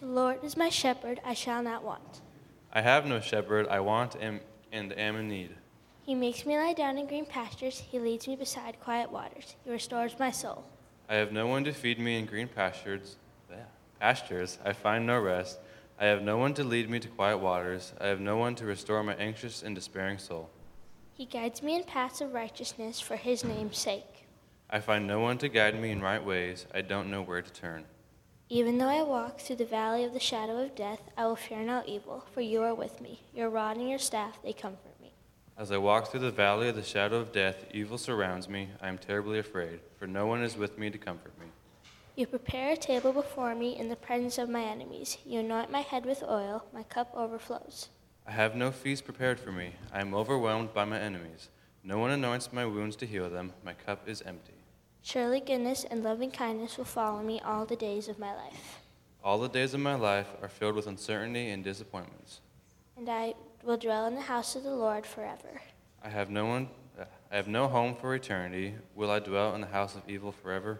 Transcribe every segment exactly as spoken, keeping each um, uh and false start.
The Lord is my shepherd, I shall not want. I have no shepherd, I want am, and am in need. He makes me lie down in green pastures. He leads me beside quiet waters. He restores my soul. I have no one to feed me in green pastures. Yeah, pastures. I find no rest. I have no one to lead me to quiet waters. I have no one to restore my anxious and despairing soul. He guides me in paths of righteousness for his name's sake. I find no one to guide me in right ways. I don't know where to turn. Even though I walk through the valley of the shadow of death, I will fear no evil, for you are with me. Your rod and your staff, they comfort me. As I walk through the valley of the shadow of death, evil surrounds me. I am terribly afraid, for no one is with me to comfort me. You prepare a table before me in the presence of my enemies. You anoint my head with oil. My cup overflows. I have no feast prepared for me. I am overwhelmed by my enemies. No one anoints my wounds to heal them. My cup is empty. Surely goodness and loving kindness will follow me all the days of my life. All the days of my life are filled with uncertainty and disappointments. And I will dwell in the house of the Lord forever. I have no one, I have no home for eternity. Will I dwell in the house of evil forever?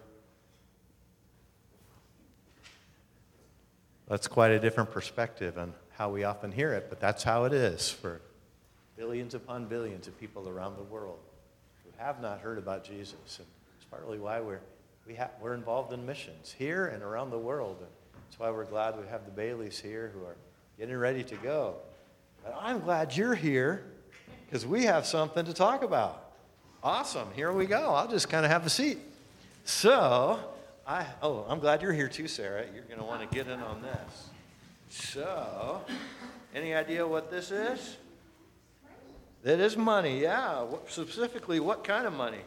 That's quite a different perspective on how we often hear it, but that's how it is for billions upon billions of people around the world who have not heard about Jesus. And it's partly why we're, we ha- we're involved in missions here and around the world. And that's why we're glad we have the Baileys here who are getting ready to go. But I'm glad you're here because we have something to talk about. Awesome. Here we go. I'll just kind of have a seat. So, I oh, I'm glad you're here too, Sarah. You're going to want to get in on this. So, any idea what this is? It is money, yeah. What, specifically, what kind of money?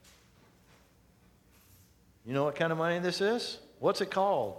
You know what kind of money this is? What's it called?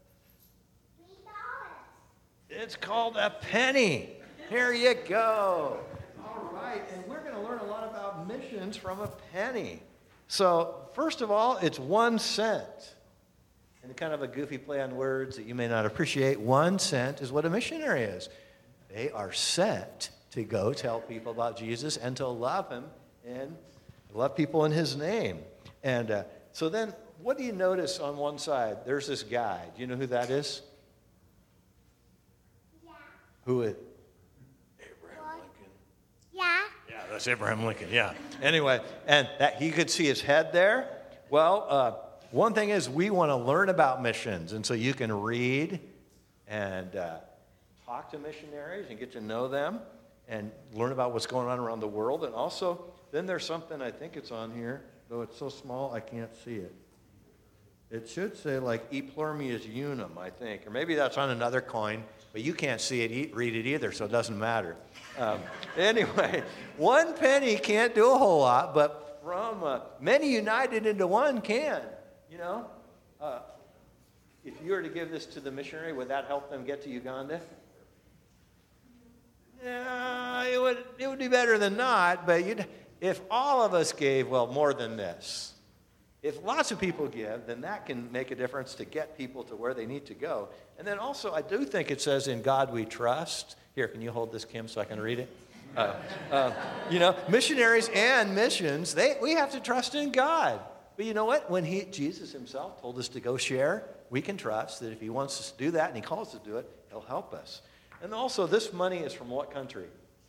It's called a penny. Here you go. All right, and we're going to learn a lot about missions from a penny. So, first of all, it's one cent. And kind of a goofy play on words that you may not appreciate. One cent is what a missionary is. They are sent to go tell people about Jesus and to love him and love people in his name. And uh, so then, what do you notice on one side? There's this guy. Do you know who that is? Yeah. Who is? Abraham Lincoln. Yeah. Yeah, that's Abraham Lincoln, yeah. Anyway, and that he could see his head there. Well, uh, one thing is we want to learn about missions, and so you can read and uh, talk to missionaries and get to know them and learn about what's going on around the world. And also, then there's something, I think it's on here, though it's so small I can't see it. It should say like E pluribus unum, I think, or maybe that's on another coin, but you can't see it, read it either, so it doesn't matter. Um, anyway, one penny can't do a whole lot, but from uh, many united into one can. You know, uh, if you were to give this to the missionary, would that help them get to Uganda? Yeah, it would. It would be better than not. But you'd, if all of us gave, well, more than this. If lots of people give, then that can make a difference to get people to where they need to go. And then also, I do think it says, "In God we trust." Here, can you hold this, Kim, so I can read it? Uh, uh, you know, missionaries and missions, they we have to trust in God. But you know what? When he, Jesus himself told us to go share, we can trust that if he wants us to do that and he calls us to do it, he'll help us. And also, this money is from what country?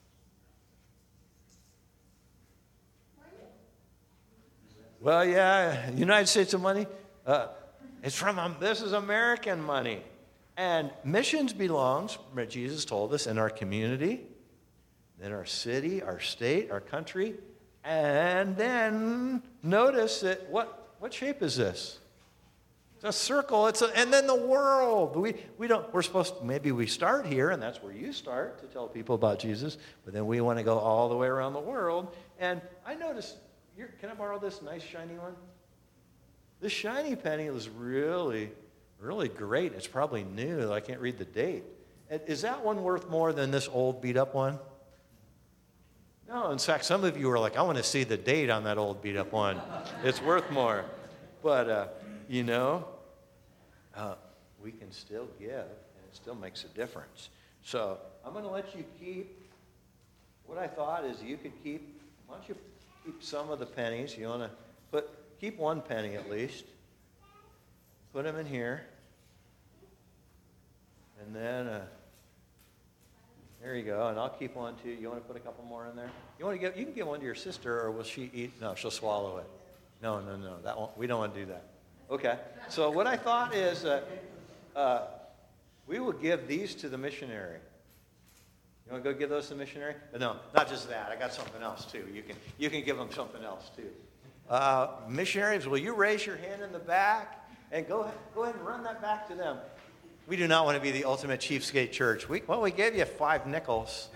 Well, yeah, United States of money. Uh, it's from, um, this is American money. And missions belongs, Jesus told us, in our community, in our city, our state, our country. And then notice that what what shape is this? It's a circle. It's a, and then the world. We we don't. We're supposed to, maybe we start here, and that's where you start to tell people about Jesus. But then we want to go all the way around the world. And I noticed. Here, can I borrow this nice shiny one? This shiny penny was really really great. It's probably new. I can't read the date. Is that one worth more than this old beat up one? No, in fact, some of you are like, I want to see the date on that old beat-up one. It's worth more. But, uh, you know, uh, we can still give, and it still makes a difference. So I'm going to let you keep, what I thought is you could keep, why don't you keep some of the pennies? You want to put, keep one penny at least. Put them in here. And then, uh, there you go. And I'll keep one too. You want to put a couple more in there? You want to give? You can give one to your sister, or will she eat? No, she'll swallow it. No, no, no. That won't, we don't want to do that. Okay. So what I thought is, uh, uh, we will give these to the missionary. You want to go give those to the missionary? But no, not just that. I got something else too. You can you can give them something else too. Uh, missionaries, will you raise your hand in the back and go ahead, go ahead and run that back to them? We do not want to be the ultimate cheapskate church. We, well, we gave you five nickels.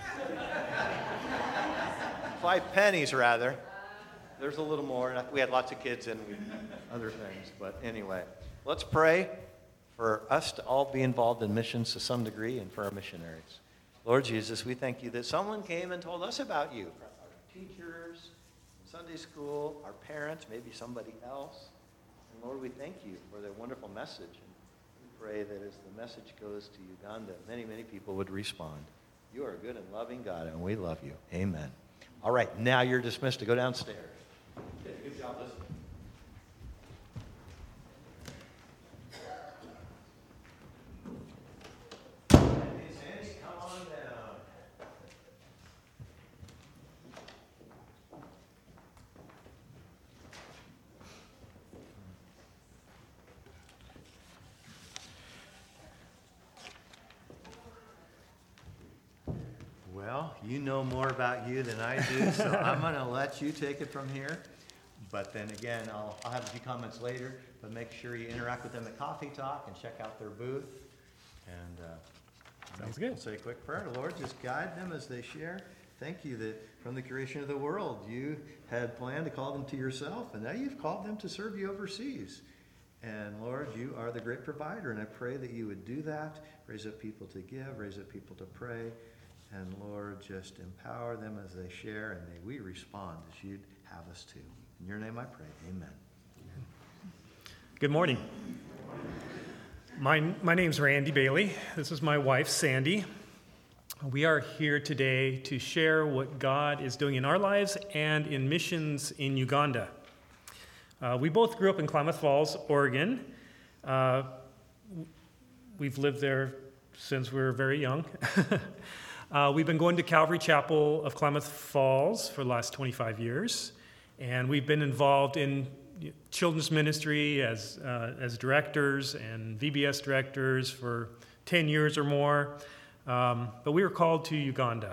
Five pennies, rather. There's a little more. We had lots of kids and other things. But anyway, let's pray for us to all be involved in missions to some degree and for our missionaries. Lord Jesus, we thank you that someone came and told us about you. Our teachers, Sunday school, our parents, maybe somebody else. And Lord, we thank you for their wonderful message. Pray that as the message goes to Uganda, many, many people would respond. You are a good and loving God, and we love you. Amen. All right, now you're dismissed to go downstairs. Okay, good job listening. Sandy, Sandy, come on down. Well, you know more about you than I do, so I'm going to let you take it from here. But then again, I'll, I'll have a few comments later, but make sure you interact with them at Coffee Talk and check out their booth. And uh, Sounds good. We'll say a quick prayer. Lord, just guide them as they share. Thank you that from the creation of the world, you had planned to call them to yourself, and now you've called them to serve you overseas. And Lord, you are the great provider, and I pray that you would do that, raise up people to give, raise up people to pray. And Lord, just empower them as they share, and may we respond as you'd have us to. In your name I pray, amen. Good morning. My, my name's Randy Bailey. This is my wife, Sandy. We are here today to share what God is doing in our lives and in missions in Uganda. Uh, we both grew up in Klamath Falls, Oregon. Uh, we've lived there since we were very young. Uh, we've been going to Calvary Chapel of Klamath Falls for the last twenty-five years, and we've been involved in children's ministry as uh, as directors and V B S directors for ten years or more, um, but we were called to Uganda.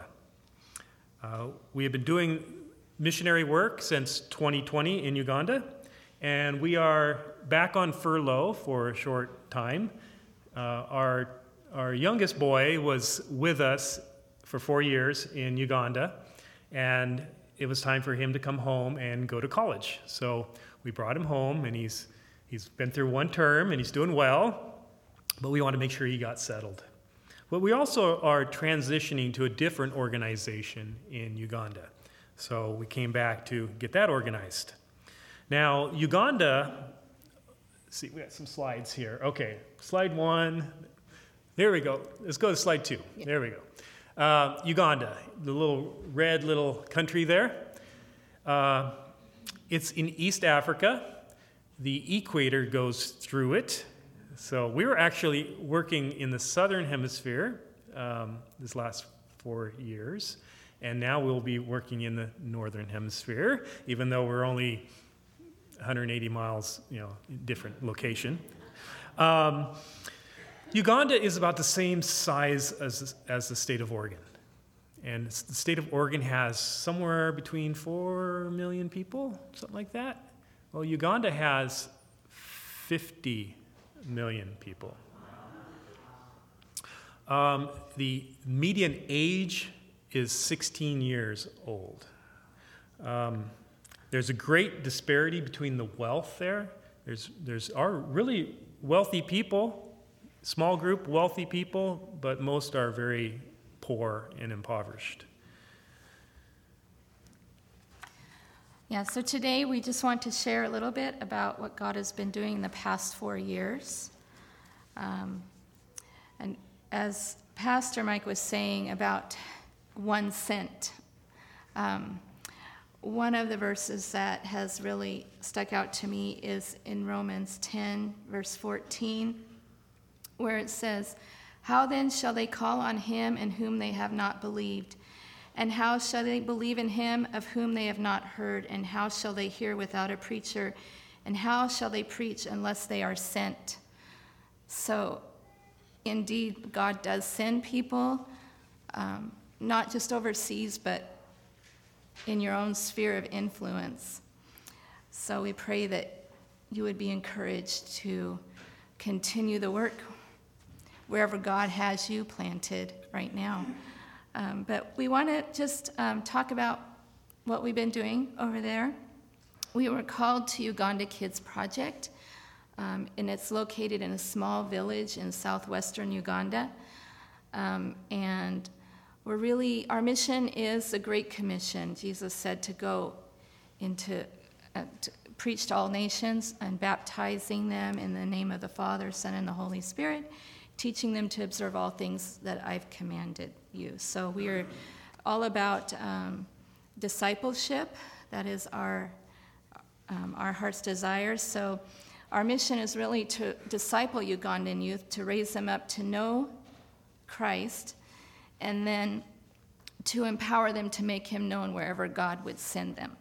Uh, we have been doing missionary work since twenty twenty in Uganda, and we are back on furlough for a short time. Uh, our, our youngest boy was with us for four years in Uganda, and it was time for him to come home and go to college. So we brought him home, and he's he's been through one term, and he's doing well, but we want to make sure he got settled. But we also are transitioning to a different organization in Uganda. So we came back to get that organized. Now, Uganda, let's see, we got some slides here. Okay, slide one. There we go. Let's go to slide two. Yeah. There we go. Uh, Uganda, the little red little country there. Uh, it's in East Africa. The equator goes through it. So we were actually working in the southern hemisphere um, this last four years, and now we'll be working in the northern hemisphere, even though we're only one hundred eighty miles, you know, different location. Um, Uganda is about the same size as, as the state of Oregon. And the state of Oregon has somewhere between four million people, something like that. Well, Uganda has fifty million people. Um, the median age is sixteen years old. Um, there's a great disparity between the wealth there. There's, there's are really wealthy people, small group, wealthy people, but most are very poor and impoverished. Yeah, so today we just want to share a little bit about what God has been doing in the past four years. Um, and as Pastor Mike was saying about one cent, um, one of the verses that has really stuck out to me is in Romans ten, verse fourteen, where it says, How then shall they call on him in whom they have not believed? And how shall they believe in him of whom they have not heard? And how shall they hear without a preacher? And how shall they preach unless they are sent? So, indeed, God does send people, um, not just overseas, but in your own sphere of influence. So we pray that you would be encouraged to continue the work wherever God has you planted right now. Um, but we want to just um, talk about what we've been doing over there. We were called to Uganda Kids Project, um, and it's located in a small village in southwestern Uganda. Um, and we're really, our mission is the Great Commission. Jesus said to go into, uh, to preach to all nations and baptizing them in the name of the Father, Son, and the Holy Spirit, teaching them to observe all things that I've commanded you. So we are all about um, discipleship. That is our um, our heart's desire. So our mission is really to disciple Ugandan youth, to raise them up to know Christ, and then to empower them to make him known wherever God would send them.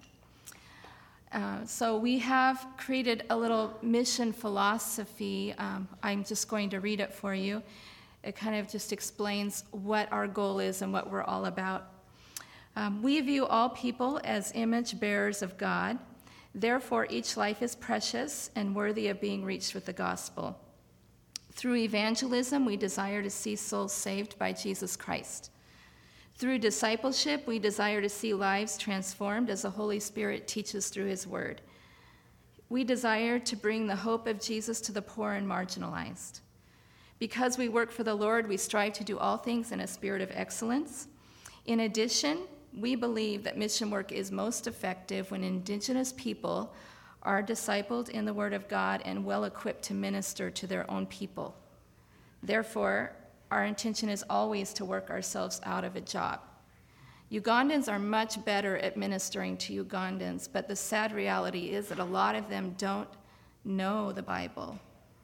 Uh, so we have created a little mission philosophy. Um, I'm just going to read it for you. It kind of just explains what our goal is and what we're all about. Um, we view all people as image bearers of God. Therefore, each life is precious and worthy of being reached with the gospel. Through evangelism, we desire to see souls saved by Jesus Christ. Through discipleship, we desire to see lives transformed as the Holy Spirit teaches through his word. We desire to bring the hope of Jesus to the poor and marginalized. Because we work for the Lord, we strive to do all things in a spirit of excellence. In addition, we believe that mission work is most effective when indigenous people are discipled in the word of God and well equipped to minister to their own people. Therefore, our intention is always to work ourselves out of a job. Ugandans are much better at ministering to Ugandans, but the sad reality is that a lot of them don't know the Bible,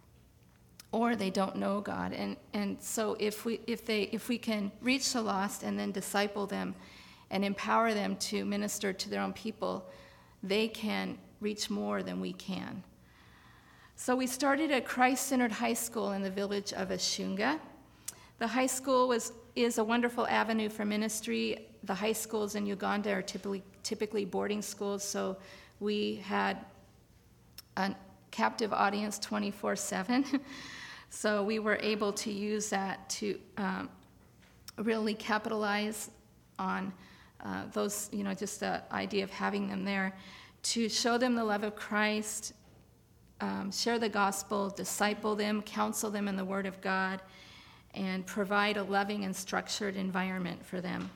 or they don't know God. And, and so if we, if, they, if we can reach the lost and then disciple them and empower them to minister to their own people, they can reach more than we can. So we started a Christ-centered high school in the village of Ashunga. The high school was, is a wonderful avenue for ministry. The high schools in Uganda are typically, typically boarding schools, so we had a captive audience twenty-four seven. So we were able to use that to um, really capitalize on uh, those, you know, just the idea of having them there, to show them the love of Christ, um, share the gospel, disciple them, counsel them in the Word of God, and provide a loving and structured environment for them.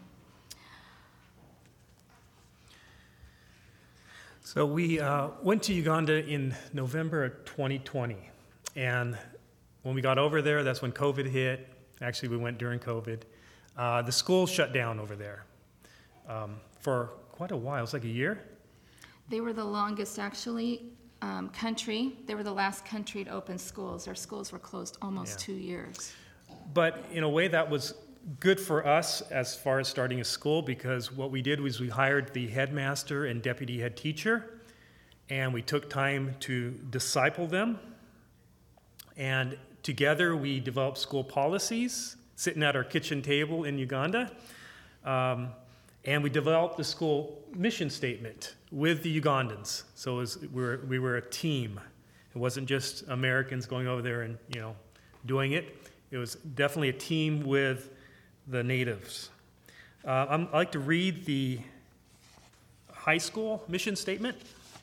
So we uh, went to Uganda in November of twenty twenty, and when we got over there, that's when COVID hit. Actually, we went during COVID. Uh, the school shut down over there um, for quite a while. It was like a year. They were the longest, actually, um, country. They were the last country to open schools. Their schools were closed almost Yeah. two years. But in a way, that was good for us as far as starting a school, because what we did was we hired the headmaster and deputy head teacher, and we took time to disciple them. And together, we developed school policies, sitting at our kitchen table in Uganda. Um, and we developed the school mission statement with the Ugandans. So it was, we, were, we were a team. It wasn't just Americans going over there and, you know, doing it. It was definitely a team with the natives. Uh, I'm, I'd like to read the high school mission statement.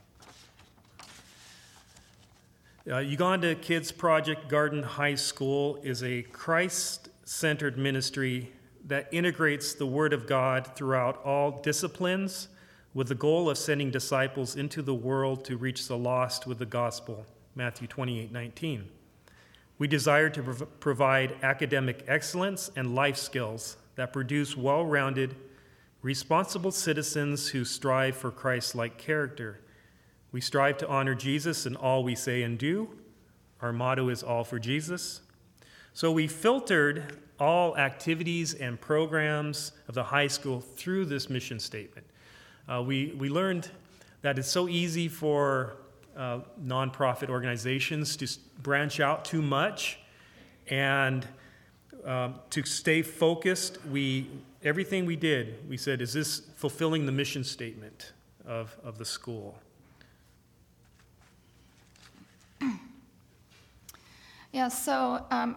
Uh, Uganda Kids Project Garden High School is a Christ-centered ministry that integrates the Word of God throughout all disciplines with the goal of sending disciples into the world to reach the lost with the gospel, Matthew twenty-eight nineteen. We desire to prov- provide academic excellence and life skills that produce well-rounded, responsible citizens who strive for Christ-like character. We strive to honor Jesus in all we say and do. Our motto is all for Jesus. So we filtered all activities and programs of the high school through this mission statement. Uh, we, we learned that it's so easy for uh, nonprofit organizations to branch out too much, and um, to stay focused, we everything we did, we said, is this fulfilling the mission statement of, of the school? Yeah, so um,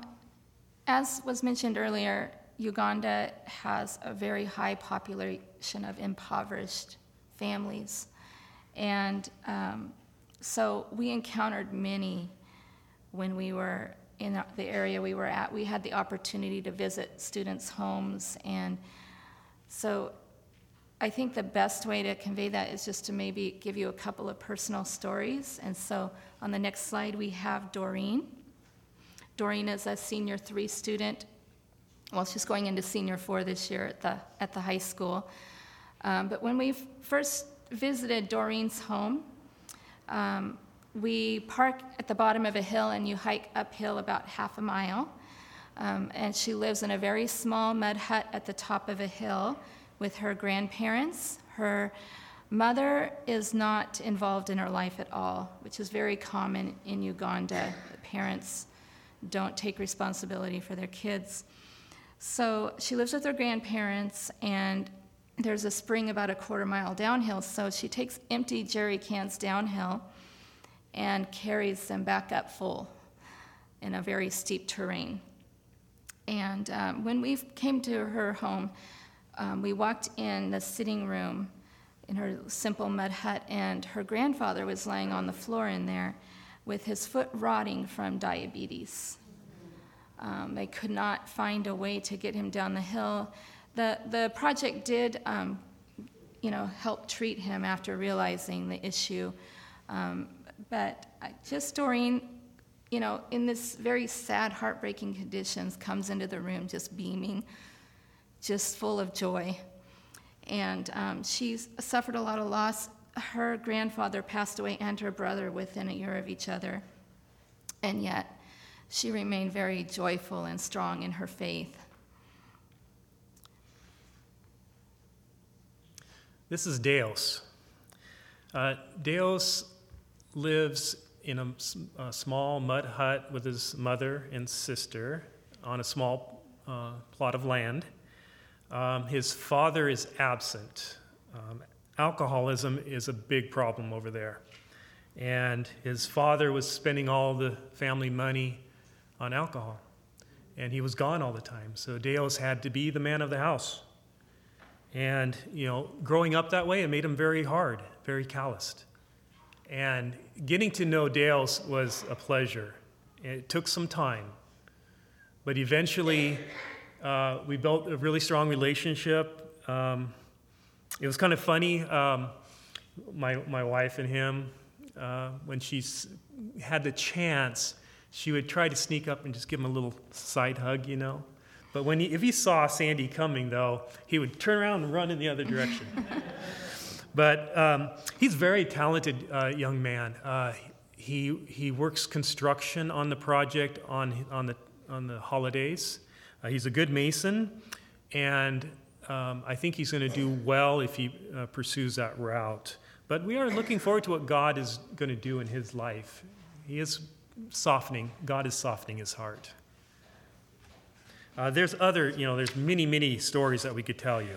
as was mentioned earlier, Uganda has a very high population of impoverished families. And um, so we encountered many when we were in the area we were at. We had the opportunity to visit students' homes. And so I think the best way to convey that is just to maybe give you a couple of personal stories. And so on the next slide, we have Doreen. Doreen is a senior three student. Well, she's going into senior four this year at the at the high school. Um, but when we f- first visited Doreen's home, um, we park at the bottom of a hill and you hike uphill about half a mile. Um, and she lives in a very small mud hut at the top of a hill with her grandparents. Her mother is not involved in her life at all, which is very common in Uganda. Parents don't take responsibility for their kids. So she lives with her grandparents, and there's a spring about a quarter mile downhill, so she takes empty jerry cans downhill and carries them back up full in a very steep terrain. And um, when we came to her home, um, we walked in the sitting room in her simple mud hut, and her grandfather was laying on the floor in there with his foot rotting from diabetes. Um, they could not find a way to get him down the hill. The the project did, um, you know, help treat him after realizing the issue. Um, but just Doreen, you know, in this very sad, heartbreaking conditions, comes into the room just beaming, just full of joy. And um, she's suffered a lot of loss. Her grandfather passed away and her brother within a year of each other. And yet she remained very joyful and strong in her faith. This is Deos. Uh, Deos lives in a, a small mud hut with his mother and sister on a small uh, plot of land. Um, his father is absent. Um, alcoholism is a big problem over there. And his father was spending all the family money on alcohol. And he was gone all the time. So Deos had to be the man of the house. And, you know, growing up that way, it made him very hard, very calloused. And getting to know Deos was a pleasure. It took some time. But eventually, uh, we built a really strong relationship. Um, it was kind of funny, um, my, my wife and him, uh, when she had the chance, she would try to sneak up and just give him a little side hug, you know. But when he, if he saw Sandy coming, though, he would turn around and run in the other direction. But um, he's a very talented uh, young man. Uh, he he works construction on the project on on the on the holidays. Uh, he's a good mason, and um, I think he's going to do well if he uh, pursues that route. But we are looking forward to what God is going to do in his life. He is softening. God is softening his heart. Uh, there's other, you know, there's many, many stories that we could tell you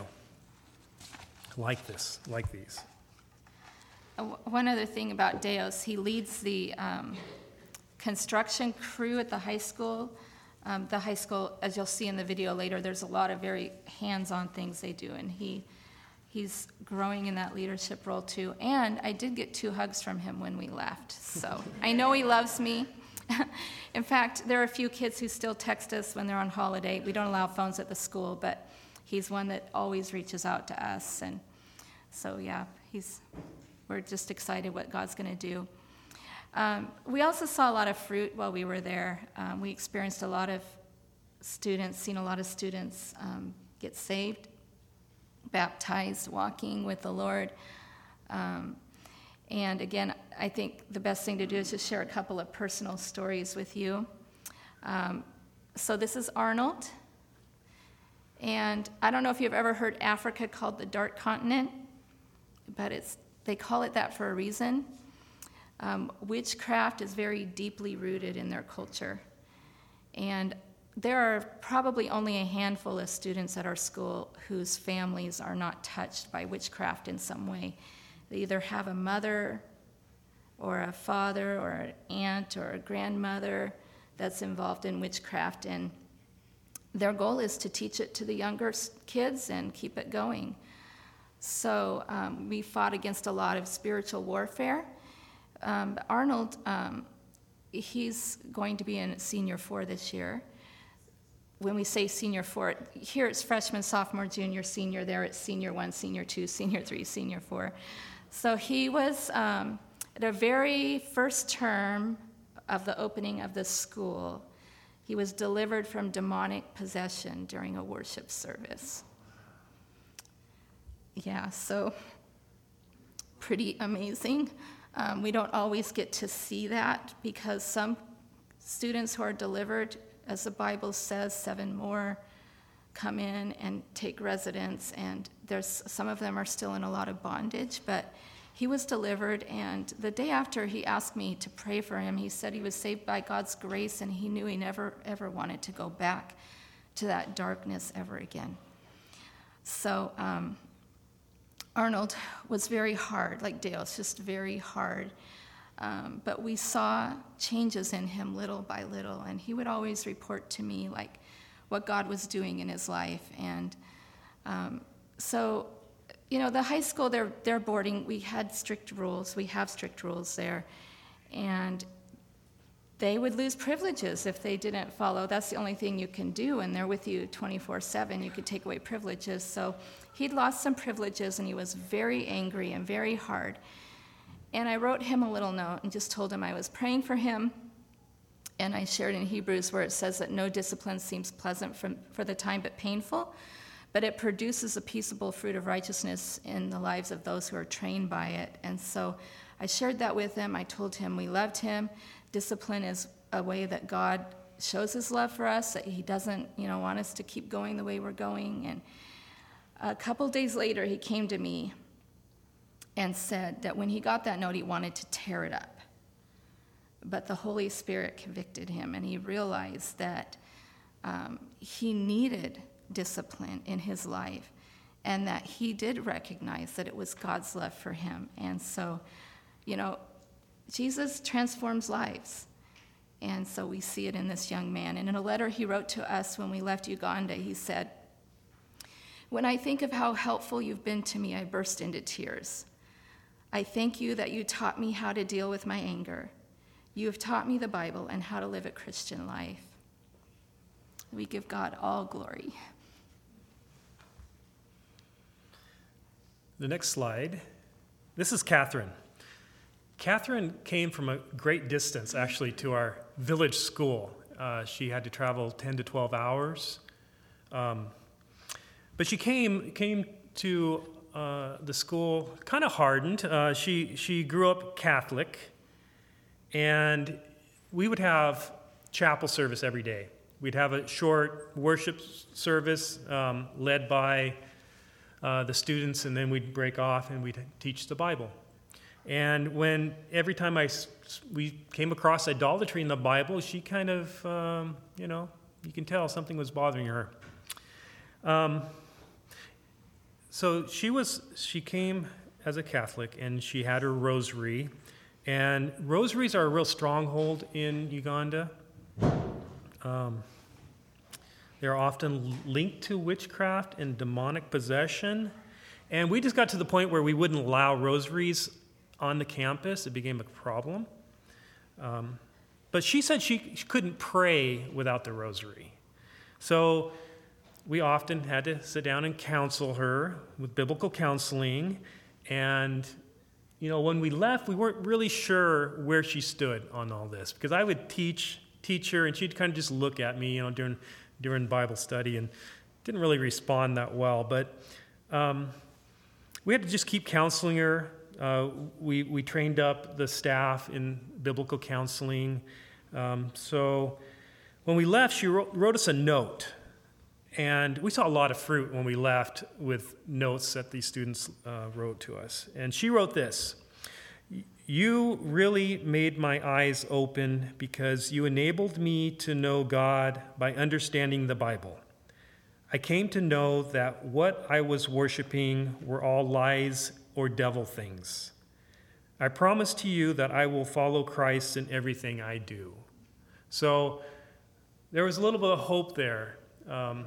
like this, like these. Uh, One other thing about Deos, he leads the um, construction crew at the high school. Um, the high school, as you'll see in the video later, there's a lot of very hands-on things they do, and he he's growing in that leadership role too. And I did get two hugs from him when we left, so I know he loves me. In fact, there are a few kids who still text us when they're on holiday. We don't allow phones at the school, but he's one that always reaches out to us. And so, yeah, he's we're just excited what God's going to do. Um, we also saw a lot of fruit while we were there. Um, we experienced a lot of students, seen a lot of students um, get saved, baptized, walking with the Lord. Um, And again, I think the best thing to do is just share a couple of personal stories with you. Um, so this is Arnold. And I don't know if you've ever heard Africa called the Dark Continent, but it's they call it that for a reason. Um, witchcraft is very deeply rooted in their culture. And there are probably only a handful of students at our school whose families are not touched by witchcraft in some way. They either have a mother or a father or an aunt or a grandmother that's involved in witchcraft, and their goal is to teach it to the younger kids and keep it going. So um, we fought against a lot of spiritual warfare. Um, Arnold, um, he's going to be in senior four this year. When we say senior four, here it's freshman, sophomore, junior, senior. There it's senior one, senior two, senior three, senior four. So he was um, at a very first term of the opening of the school. He was delivered from demonic possession during a worship service. Yeah, so pretty amazing. Um, we don't always get to see that because some students who are delivered, as the Bible says, seven more come in and take residence, and there's some of them are still in a lot of bondage, but he was delivered, and the day after he asked me to pray for him. He said he was saved by God's grace, and he knew he never, ever wanted to go back to that darkness ever again. So um, Arnold was very hard, like Dale, it's just very hard. Um, but we saw changes in him little by little, and he would always report to me like what God was doing in his life. And um, so, you know, the high school, they're, they're boarding. We had strict rules. We have strict rules there. And they would lose privileges if they didn't follow. That's the only thing you can do, and they're with you twenty-four seven. You could take away privileges. So he'd lost some privileges, and he was very angry and very hard. And I wrote him a little note and just told him I was praying for him. And I shared in Hebrews where it says that no discipline seems pleasant for, for the time but painful, but it produces a peaceable fruit of righteousness in the lives of those who are trained by it. And so I shared that with him. I told him we loved him. Discipline is a way that God shows his love for us, that he doesn't, you know, want us to keep going the way we're going. And a couple days later, he came to me and said that when he got that note, he wanted to tear it up. But the Holy Spirit convicted him, and he realized that um, he needed discipline in his life, and that he did recognize that it was God's love for him. And so, you know, Jesus transforms lives. And so we see it in this young man. And in a letter he wrote to us when we left Uganda, he said, "When I think of how helpful you've been to me, I burst into tears. I thank you that you taught me how to deal with my anger. You have taught me the Bible and how to live a Christian life." We give God all glory. The next slide. This is Catherine. Catherine came from a great distance, actually, to our village school. Uh, she had to travel ten to twelve hours. Um, but she came came to uh, the school kind of hardened. Uh, she, she grew up Catholic, and we would have chapel service every day. We'd have a short worship service um, led by uh, the students, and then we'd break off and we'd teach the Bible. And when every time I, we came across idolatry in the Bible, she kind of, um, you know, you can tell something was bothering her. Um, so she was, she came as a Catholic, and she had her rosary. And rosaries are a real stronghold in Uganda. Um, they're often linked to witchcraft and demonic possession. And we just got to the point where we wouldn't allow rosaries on the campus. It became a problem. Um, but she said she, she couldn't pray without the rosary. So we often had to sit down and counsel her with biblical counseling. And, you know, when we left, we weren't really sure where she stood on all this, because I would teach teach her, and she'd kind of just look at me, you know, during during Bible study, and didn't really respond that well. But um, we had to just keep counseling her. Uh, we we trained up the staff in biblical counseling. Um, so when we left, she wrote, wrote us a note. And we saw a lot of fruit when we left with notes that these students uh, wrote to us. And she wrote this: "You really made my eyes open because you enabled me to know God by understanding the Bible. I came to know that what I was worshiping were all lies or devil things. I promise to you that I will follow Christ in everything I do." So there was a little bit of hope there, um,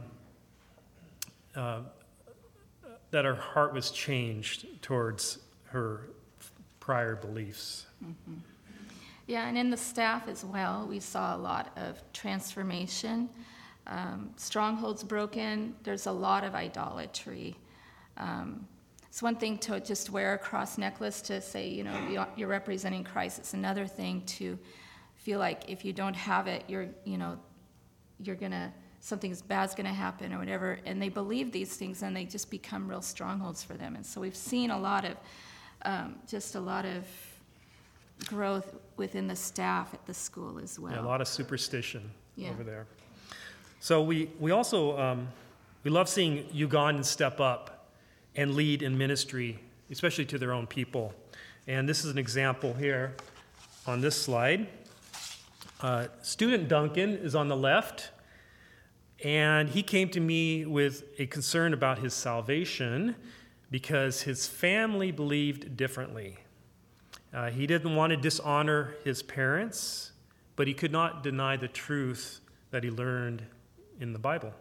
uh, that her heart was changed towards her prior beliefs. Mm-hmm. Yeah, and in the staff as well, we saw a lot of transformation. Um, strongholds broken. There's a lot of idolatry. Um, it's one thing to just wear a cross necklace to say, you know, you're representing Christ. It's another thing to feel like if you don't have it, you're, you know, you're gonna, something bad's gonna happen or whatever. And they believe these things, and they just become real strongholds for them. And so we've seen a lot of, um, just a lot of growth within the staff at the school as well. Yeah, a lot of superstition Yeah. over there. So we, we also, um, we love seeing Ugandans step up and lead in ministry, especially to their own people. And this is an example here on this slide. Uh, student Duncan is on the left, and he came to me with a concern about his salvation because his family believed differently. Uh, he didn't want to dishonor his parents, but he could not deny the truth that he learned in the Bible.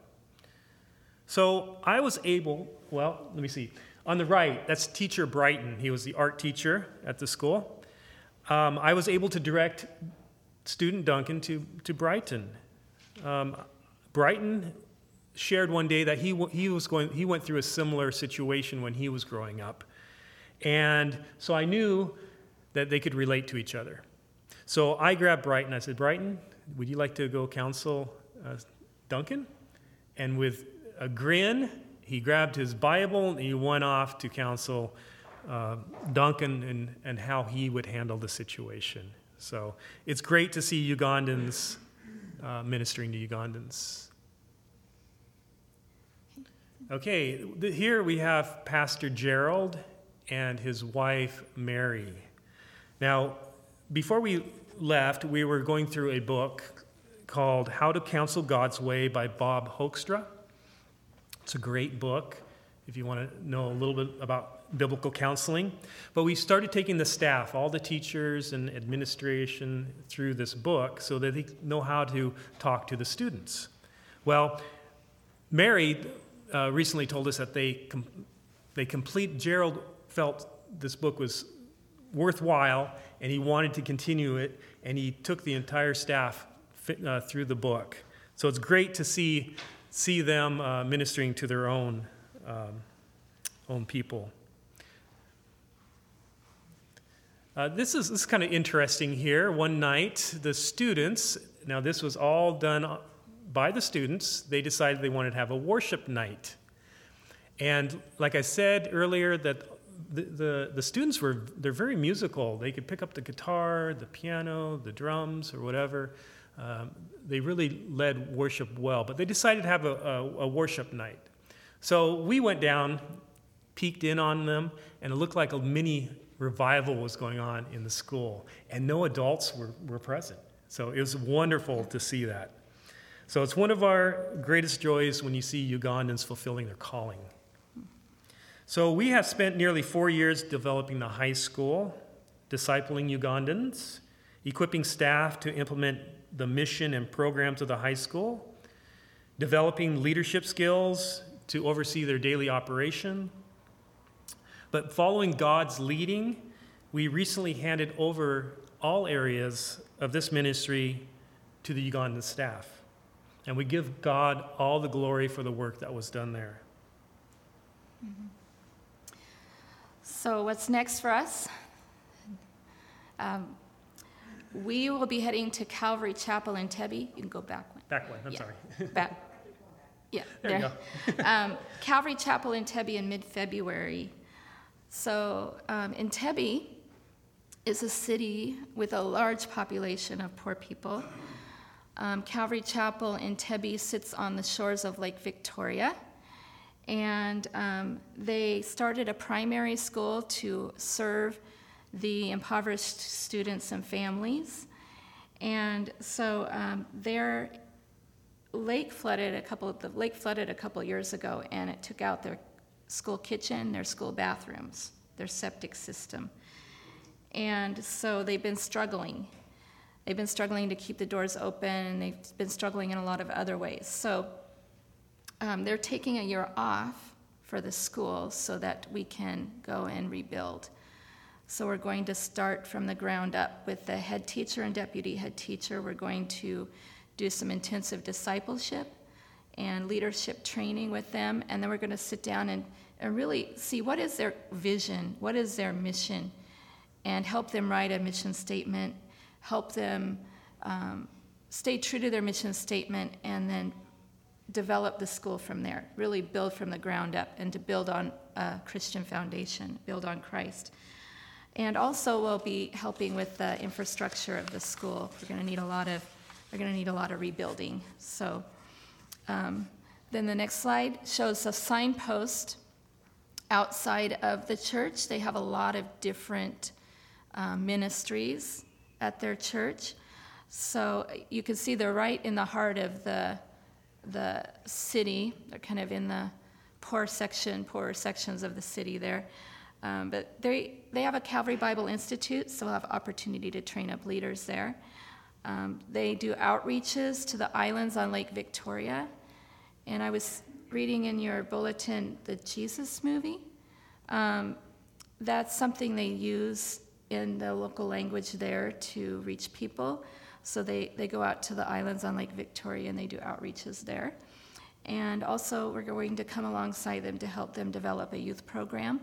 So I was able, well, let me see. On the right, that's teacher Brighton. He was the art teacher at the school. Um, I was able to direct student Duncan to, to Brighton. Um, Brighton shared one day that he, he, was going, he went through a similar situation when he was growing up. And so I knew that they could relate to each other. So I grabbed Brighton. I said, "Brighton, would you like to go counsel uh, Duncan?" And with a grin, he grabbed his Bible and he went off to counsel uh, Duncan and, and how he would handle the situation. So it's great to see Ugandans uh, ministering to Ugandans. Okay, th- here we have Pastor Gerald and his wife, Mary. Now, before we left, we were going through a book called How to Counsel God's Way by Bob Hoekstra. It's a great book if you want to know a little bit about biblical counseling. But we started taking the staff, all the teachers and administration, through this book so that they know how to talk to the students. Well, Mary uh, recently told us that they com- they complete. Gerald felt this book was worthwhile, and he wanted to continue it, and he took the entire staff uh, through the book. So it's great to see see them uh, ministering to their own um, own people. Uh, this is this is kind of interesting here. One night, the students, now this was all done by the students, they decided they wanted to have a worship night. And like I said earlier, that the, the, the students were, they're very musical. They could pick up the guitar, the piano, the drums, or whatever. Um, they really led worship well, but they decided to have a, a, a worship night. So we went down, peeked in on them, and it looked like a mini revival was going on in the school, and no adults were, were present. So it was wonderful to see that. So it's one of our greatest joys when you see Ugandans fulfilling their calling. So we have spent nearly four years developing the high school, discipling Ugandans, equipping staff to implement the mission and programs of the high school, developing leadership skills to oversee their daily operation. But following God's leading, we recently handed over all areas of this ministry to the Ugandan staff. And we give God all the glory for the work that was done there. Mm-hmm. So what's next for us? Um, we will be heading to Calvary Chapel in Entebbe. You can go back one. Back one, I'm yeah. sorry. Back. Yeah, there, there. you go. um, Calvary Chapel in Entebbe in mid-February. So um, Entebbe is a city with a large population of poor people. Um, Calvary Chapel in Tebby sits on the shores of Lake Victoria, and um, they started a primary school to serve the impoverished students and families. And so um, their lake flooded a couple. The lake flooded a couple years ago, and it took out their school kitchen, their school bathrooms, their septic system, and so they've been struggling. They've been struggling to keep the doors open, and they've been struggling in a lot of other ways. So um, they're taking a year off for the school so that we can go and rebuild. So we're going to start from the ground up with the head teacher and deputy head teacher. We're going to do some intensive discipleship and leadership training with them, and then we're going to sit down and, and really see what is their vision, what is their mission, and help them write a mission statement, help them um, stay true to their mission statement, and then develop the school from there, really build from the ground up and to build on a Christian foundation, build on Christ. And also we'll be helping with the infrastructure of the school. We're going to need a lot of, we're going to need a lot of rebuilding. So um, then the next slide shows a signpost outside of the church. They have a lot of different uh, ministries at their church. So you can see they're right in the heart of the the city. They're kind of in the poor section, poorer sections of the city there. Um, but they they have a Calvary Bible Institute, so we'll have opportunity to train up leaders there. Um, they do outreaches to the islands on Lake Victoria. And I was reading in your bulletin the Jesus movie. Um, that's something they use in the local language there to reach people. So they, they go out to the islands on Lake Victoria and they do outreaches there. And also we're going to come alongside them to help them develop a youth program.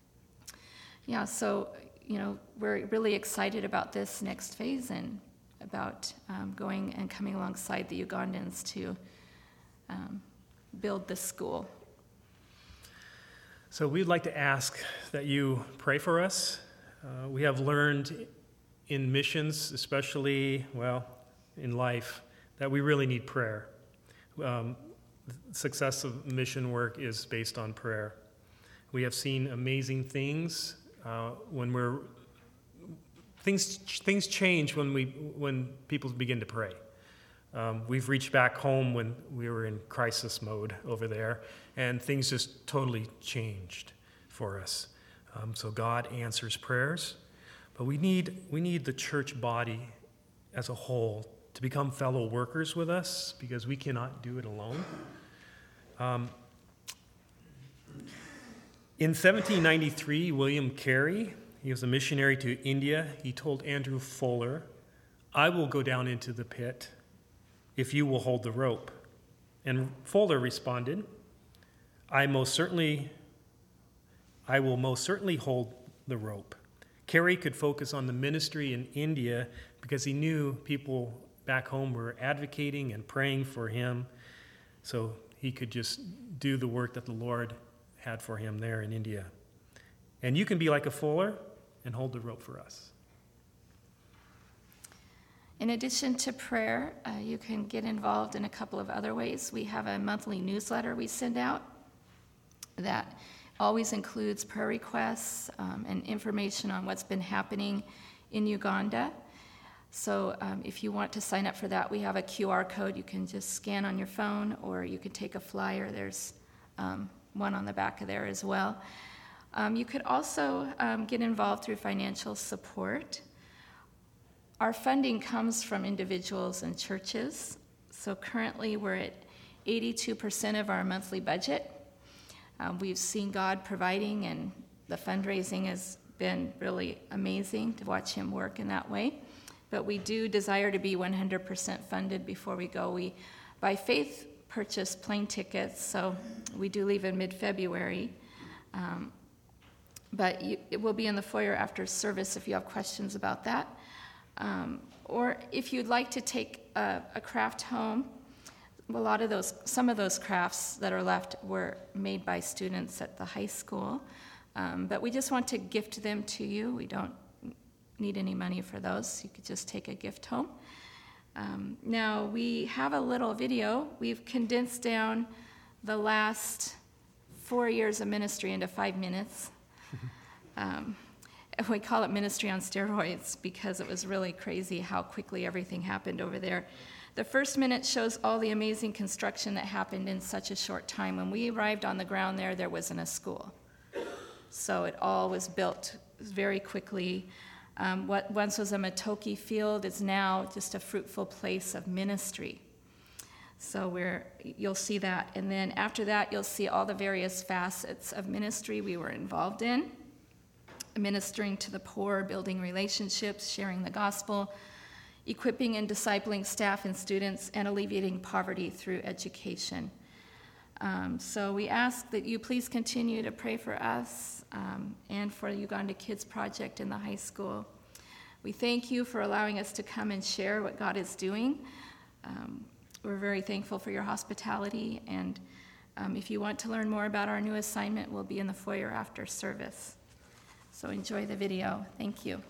Yeah, so, you know, we're really excited about this next phase and about um, going and coming alongside the Ugandans to um, build the school. So we'd like to ask that you pray for us. Uh, we have learned in missions, especially, well, in life, that we really need prayer. Um, success of mission work is based on prayer. We have seen amazing things uh, when we're things things change when we when people begin to pray. Um, we've reached back home when we were in crisis mode over there, and things just totally changed for us. Um, so God answers prayers, but we need we need the church body as a whole to become fellow workers with us, because we cannot do it alone. Um, in seventeen ninety-three, William Carey, he was a missionary to India. He told Andrew Fuller, "I will go down into the pit if you will hold the rope." And Fuller responded, I most certainly, I will most certainly hold the rope. Carey could focus on the ministry in India because he knew people back home were advocating and praying for him, so he could just do the work that the Lord had for him there in India. And you can be like a Fuller and hold the rope for us. In addition to prayer, uh, you can get involved in a couple of other ways. We have a monthly newsletter we send out that always includes prayer requests um, and information on what's been happening in Uganda. So um, if you want to sign up for that, we have a Q R code you can just scan on your phone, or you could take a flyer. There's um, one on the back of there as well. Um, you could also um, get involved through financial support. Our funding comes from individuals and churches. So currently we're at eighty-two percent of our monthly budget. Um, we've seen God providing, and the fundraising has been really amazing to watch him work in that way. But we do desire to be one hundred percent funded before we go. We, by faith, purchase plane tickets, so we do leave in mid-February. Um, but you, it will be in the foyer after service if you have questions about that. Um, or if you'd like to take a, a craft home, a lot of those, some of those crafts that are left were made by students at the high school, um, but we just want to gift them to you. We don't need any money for those. You could just take a gift home. Um, now, we have a little video. We've condensed down the last four years of ministry into five minutes. Um, we call it ministry on steroids because it was really crazy how quickly everything happened over there. The first minute shows all the amazing construction that happened in such a short time. When we arrived on the ground there, there wasn't a school. So it all was built very quickly. Um, what once was a Matoki field is now just a fruitful place of ministry. So we're, you'll see that. And then after that, you'll see all the various facets of ministry we were involved in. Ministering to the poor, building relationships, sharing the gospel, equipping and discipling staff and students, and alleviating poverty through education. Um, so we ask that you please continue to pray for us um, and for the Uganda Kids Project in the high school. We thank you for allowing us to come and share what God is doing. Um, we're very thankful for your hospitality, and um, if you want to learn more about our new assignment, we'll be in the foyer after service. So enjoy the video. Thank you.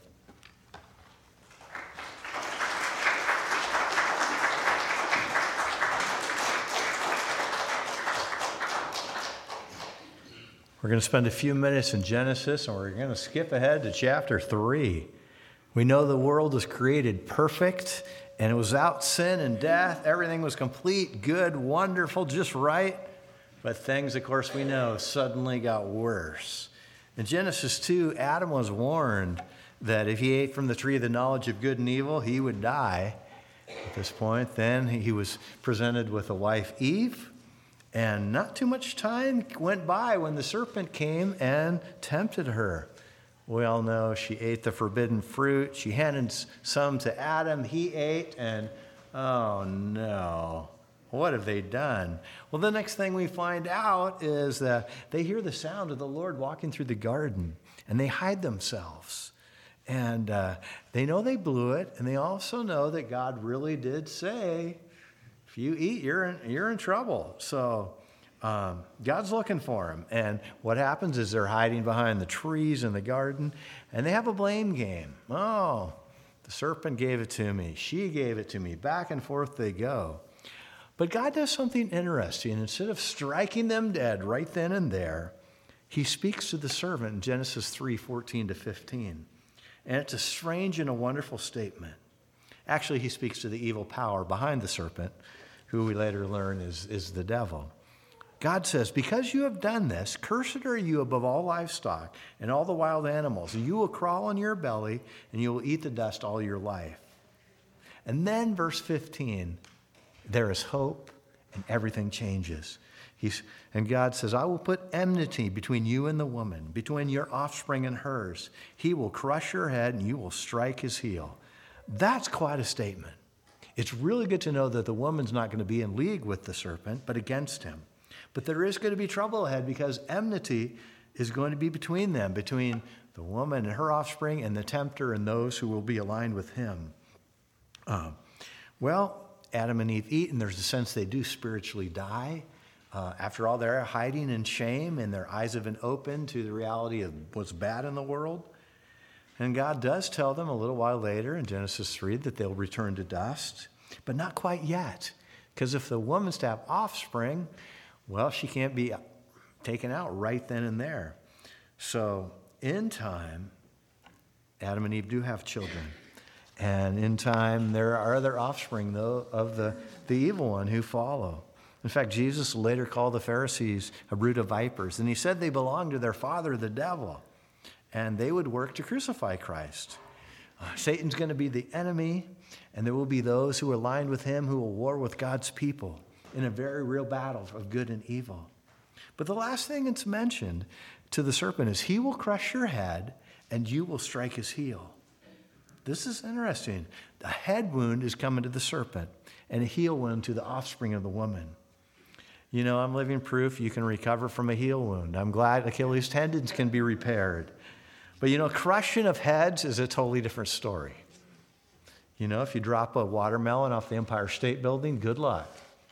We're going to spend a few minutes in Genesis, and we're going to skip ahead to chapter three. We know the world was created perfect, and it was without sin and death. Everything was complete, good, wonderful, just right. But things, of course, we know suddenly got worse. In Genesis two, Adam was warned that if he ate from the tree of the knowledge of good and evil, he would die. At this point, then he was presented with a wife, Eve, and not too much time went by when the serpent came and tempted her. We all know she ate the forbidden fruit. She handed some to Adam. He ate, and oh no, what have they done? Well, the next thing we find out is that they hear the sound of the Lord walking through the garden, and they hide themselves. And uh, they know they blew it, and they also know that God really did say, if you eat, you're in, you're in trouble. So um, God's looking for them. And what happens is they're hiding behind the trees in the garden, and they have a blame game. Oh, the serpent gave it to me. She gave it to me. Back and forth they go. But God does something interesting. Instead of striking them dead right then and there, he speaks to the servant in Genesis three, fourteen to fifteen. And it's a strange and a wonderful statement. Actually, he speaks to the evil power behind the serpent, who we later learn is, is the devil. God says, because you have done this, cursed are you above all livestock and all the wild animals. And you will crawl on your belly, and you will eat the dust all your life. And then verse fifteen, there is hope, and everything changes. He's, and God says, I will put enmity between you and the woman, between your offspring and hers. He will crush your head, and you will strike his heel. That's quite a statement. It's really good to know that the woman's not going to be in league with the serpent, but against him. But there is going to be trouble ahead because enmity is going to be between them, between the woman and her offspring and the tempter and those who will be aligned with him. Uh, well, Adam and Eve eat, and there's a sense they do spiritually die. Uh, after all, they're hiding in shame, and their eyes have been opened to the reality of what's bad in the world. And God does tell them a little while later in Genesis three that they'll return to dust, but not quite yet. Because if the woman's to have offspring, well, she can't be taken out right then and there. So in time, Adam and Eve do have children. And in time, there are other offspring, though, of the, the evil one who follow. In fact, Jesus later called the Pharisees a brood of vipers, and he said they belonged to their father, the devil, and they would work to crucify Christ. Uh, Satan's going to be the enemy, and there will be those who are aligned with him who will war with God's people in a very real battle of good and evil. But the last thing it's mentioned to the serpent is he will crush your head, and you will strike his heel. This is interesting. The head wound is coming to the serpent, and a heel wound to the offspring of the woman. You know, I'm living proof you can recover from a heel wound. I'm glad Achilles tendons can be repaired. But, you know, crushing of heads is a totally different story. You know, if you drop a watermelon off the Empire State Building, good luck.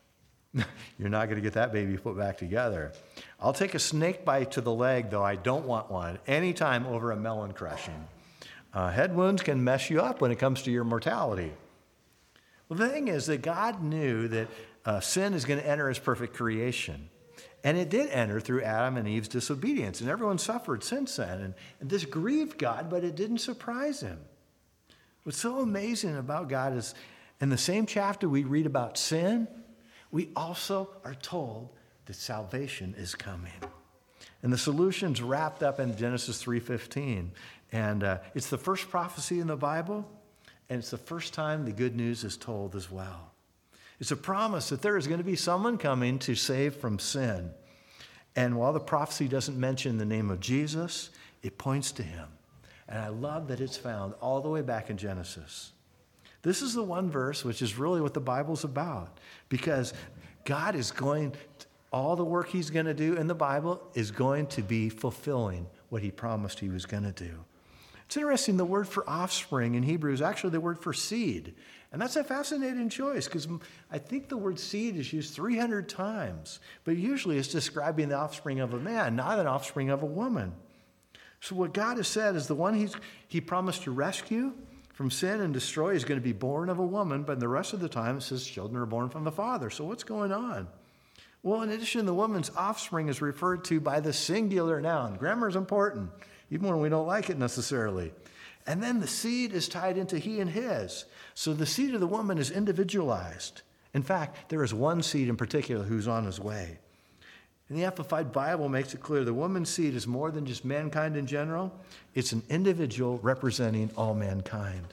You're not going to get that baby put back together. I'll take a snake bite to the leg, though I don't want one, anytime over a melon crushing. Uh, head wounds can mess you up when it comes to your mortality. Well, the thing is that God knew that uh, sin is going to enter his perfect creation. And it did enter through Adam and Eve's disobedience. And everyone suffered since then. And, and this grieved God, but it didn't surprise him. What's so amazing about God is in the same chapter we read about sin, we also are told that salvation is coming. And the solution's wrapped up in Genesis three fifteen. And uh, it's the first prophecy in the Bible, and it's the first time the good news is told as well. It's a promise that there is going to be someone coming to save from sin. And while the prophecy doesn't mention the name of Jesus, it points to him. And I love that it's found all the way back in Genesis. This is the one verse which is really what the Bible's about, because God is going, to, all the work he's going to do in the Bible is going to be fulfilling what he promised he was going to do. It's interesting, the word for offspring in Hebrew is actually the word for seed. And that's a fascinating choice, because I think the word seed is used three hundred times, but usually it's describing the offspring of a man, not an offspring of a woman. So what God has said is the one he's, he promised to rescue from sin and destroy is going to be born of a woman, but the rest of the time it says children are born from the father. So what's going on? Well, in addition, the woman's offspring is referred to by the singular noun. Grammar is important, even when we don't like it necessarily. And then the seed is tied into he and his. So the seed of the woman is individualized. In fact, there is one seed in particular who's on his way. And the Amplified Bible makes it clear the woman's seed is more than just mankind in general. It's an individual representing all mankind.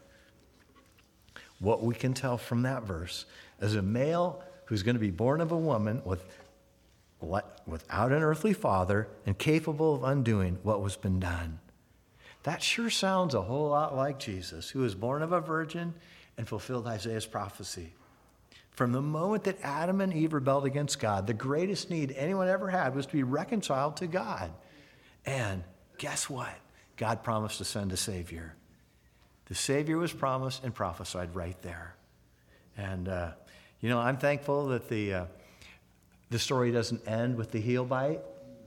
What we can tell from that verse is a male who's going to be born of a woman with, without an earthly father and capable of undoing what was been done. That sure sounds a whole lot like Jesus, who was born of a virgin and fulfilled Isaiah's prophecy. From the moment that Adam and Eve rebelled against God, the greatest need anyone ever had was to be reconciled to God. And guess what? God promised to send a Savior. The Savior was promised and prophesied right there. And, uh, you know, I'm thankful that the, uh, the story doesn't end with the heel bite.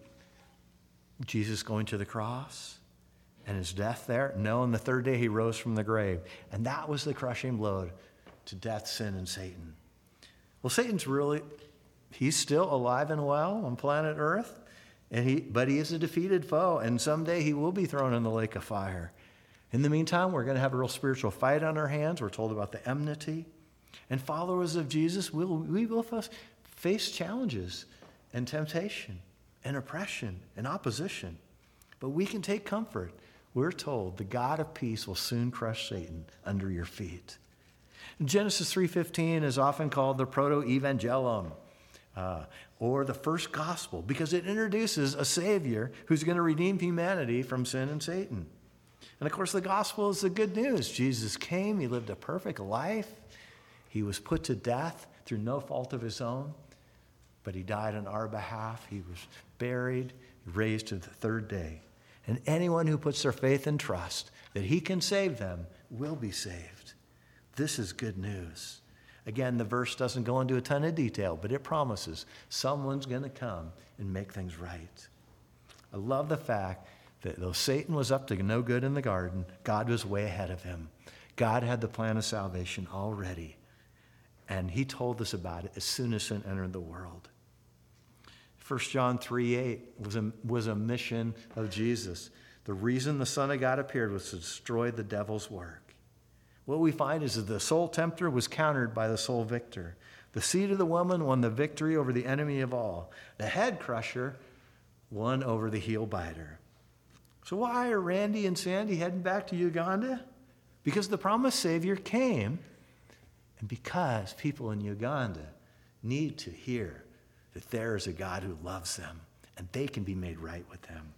Jesus going to the cross and his death there. No, on the third day he rose from the grave. And that was the crushing blow to death, sin, and Satan. Well, Satan's really, he's still alive and well on planet Earth, and he, but he is a defeated foe, and someday he will be thrown in the lake of fire. In the meantime, we're going to have a real spiritual fight on our hands. We're told about the enmity. And followers of Jesus, we'll, we will face challenges and temptation and oppression and opposition. But we can take comfort. We're told the God of peace will soon crush Satan under your feet. Genesis three fifteen is often called the proto-evangelium, uh, or the first gospel, because it introduces a Savior who's going to redeem humanity from sin and Satan. And of course, the gospel is the good news. Jesus came, he lived a perfect life, he was put to death through no fault of his own, but he died on our behalf, he was buried, raised to the third day. And anyone who puts their faith and trust that he can save them will be saved. This is good news. Again, the verse doesn't go into a ton of detail, but it promises someone's going to come and make things right. I love the fact that though Satan was up to no good in the garden, God was way ahead of him. God had the plan of salvation already, and he told us about it as soon as sin entered the world. First John three eight was a, was a mission of Jesus. The reason the Son of God appeared was to destroy the devil's work. What we find is that the soul tempter was countered by the soul victor. The seed of the woman won the victory over the enemy of all. The head crusher won over the heel biter. So why are Randy and Sandy heading back to Uganda? Because the promised Savior came, and because people in Uganda need to hear that there is a God who loves them, and they can be made right with him.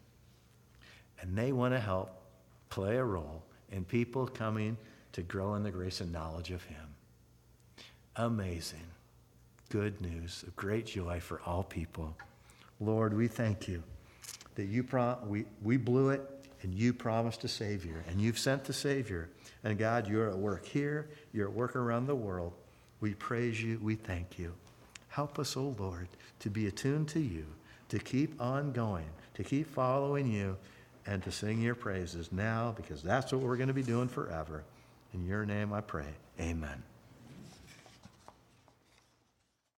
And they want to help play a role in people coming to grow in the grace and knowledge of him. Amazing. Good news of great joy for all people. Lord, we thank you that you prom- we, we blew it and you promised a Savior, and you've sent the Savior. And God, you're at work here, you're at work around the world. We praise you, we thank you. Help us, O Lord, to be attuned to you, to keep on going, to keep following you, and to sing your praises now, because that's what we're going to be doing forever. In your name I pray, amen.